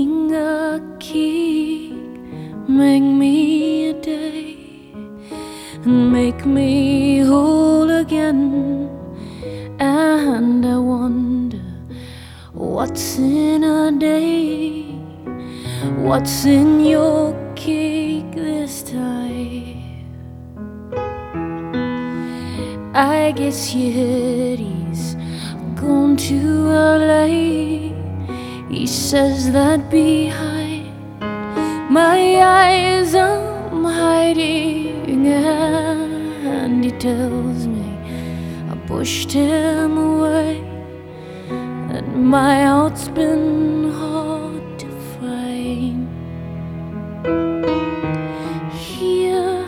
baking a cake. Make me a day and make me whole again. And I wonder what's in a day, what's in your cake this time. I guess he's gone to LA. He says that behind my eyes I'm hiding, and he tells me I pushed him away, that my heart's been hard to find. Here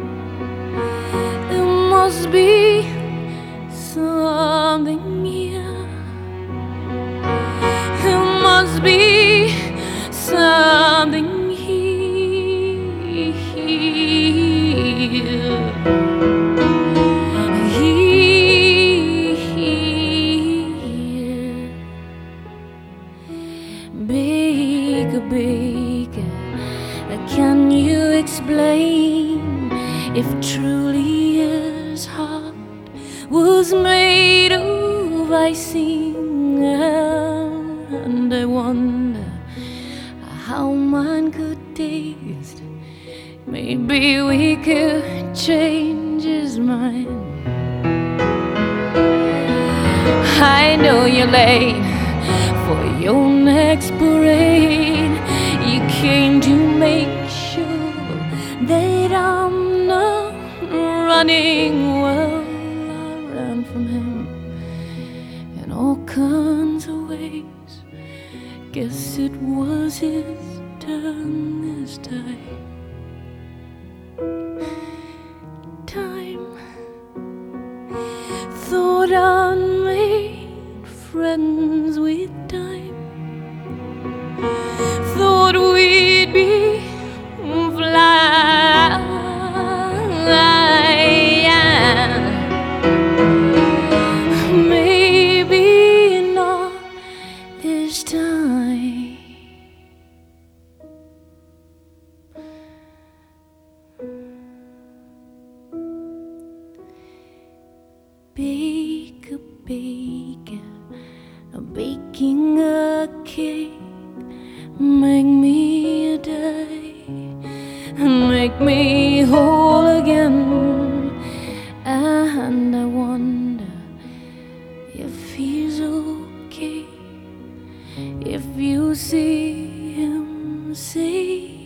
there must be something here. There must be something here. Baker, baker, can you explain if truly his heart was made of icing? And I wonder how mine could taste. Maybe we could change his mind. I know you're late for your next parade. You came to make sure that I'm not running. Well, I ran from him in all kinds of ways. Guess it was his turn this time. Thought I made friends with time. Thought we'd be fly. Maybe not this time. Baker, baker, baking a cake. Make me a day and make me whole again. And I wonder if he's okay, if you see him, say